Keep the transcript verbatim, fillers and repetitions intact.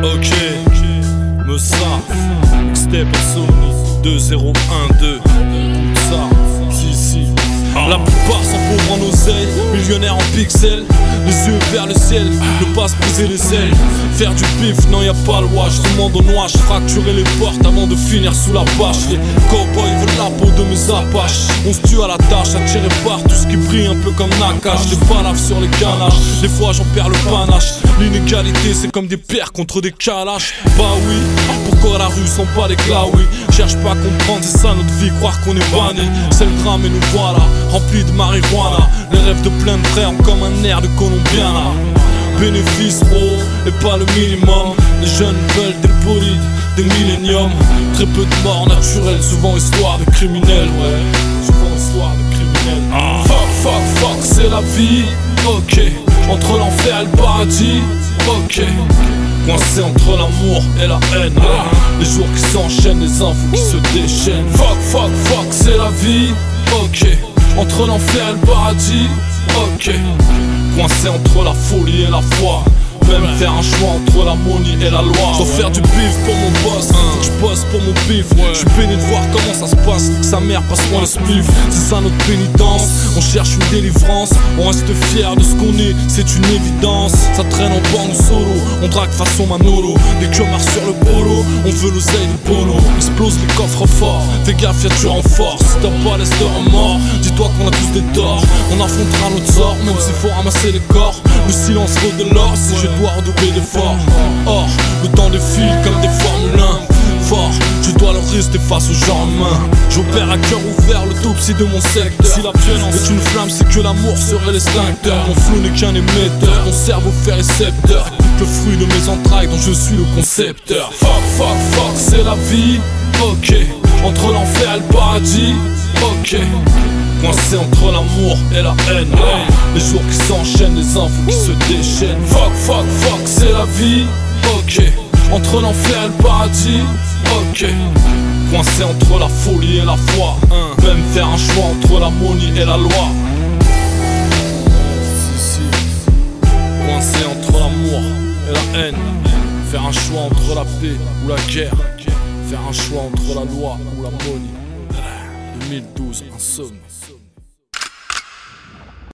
Ok, me ça, Step Sony deux zéro un deux. Ça, si si. La plupart sont pauvres en oseille, millionnaires en pixels, les yeux vers le ciel, ne pas se briser les ailes. Faire du pif, non y a pas le wash, tout le monde au noix, fracturer les portes avant de finir sous la bâche. Les cowboys veulent la peau de mes apaches, on se tue à la tâche, attiré par tout ce qui brille un peu comme Nakash. Des palaves sur les canaches, des fois j'en perds le panache. L'inégalité c'est comme des pierres contre des calaches. Bah oui, pourquoi la rue sont pas des claouis? Cherche pas à comprendre, c'est ça notre vie, croire qu'on est banni. C'est le drame et nous voilà, remplis de marijuana. Les rêves de plein de frères ont comme un air de Colombiana. Bénéfice gros et pas le minimum. Les jeunes veulent des bolides, des milléniums. Très peu de morts naturelles, souvent histoire de criminels. Ouais, souvent histoire de criminels. ah. Fuck, fuck, fuck, c'est la vie. Ok, entre l'enfer et le paradis. Ok, coincé entre l'amour et la haine. Les jours qui s'enchaînent, les infos qui se déchaînent. Fuck, fuck, fuck, c'est la vie. Ok, entre l'enfer et le paradis. Ok, coincé entre la folie et la foi. Même faire un choix entre la money et la loi. J'dois faire du bif pour mon boss, faut que j'bosse pour mon bif. J'suis peiné de voir comment ça se passe, que sa mère passe loin le spliff. C'est ça notre pénitence, on cherche une délivrance. On reste fier de ce qu'on est, c'est une évidence. Ça traîne en bande solo, on drague façon Manolo. Des queumards sur le polo, on veut l'oseille de polo. Explose les coffres forts, fais gaffe y'a du renfort. Si t'as pas l'est de remords, dis-toi qu'on a tous des torts. On affrontera notre sort, même s'il faut ramasser les corps. Le silence vaut de l'or si je dois redoubler d'efforts. Or, le temps défile comme des Formule un. Fort, je dois leur rester face au genre humain. J'opère à cœur ouvert l'autopsie de mon secteur. Si la violence est une flamme, c'est que l'amour serait l'extincteur. Mon flou n'est qu'un émetteur, mon cerveau fait récepteur. Écoute le fruit de mes entrailles dont je suis le concepteur. Fuck, fuck, fuck, c'est la vie. Ok, entre l'enfer et le paradis. Ok, coincé entre l'amour et la haine. Les jours qui s'enchaînent, les infos qui se déchaînent. Fuck, fuck, fuck, c'est la vie. Ok, entre l'enfer et le paradis. Ok, coincé entre la folie et la foi. Même faire un choix entre la money et la loi. Si, si. Coincé entre l'amour et la haine. Faire un choix entre la paix ou la guerre. Faire un choix entre la loi ou la money. deux mille douze, insomnie.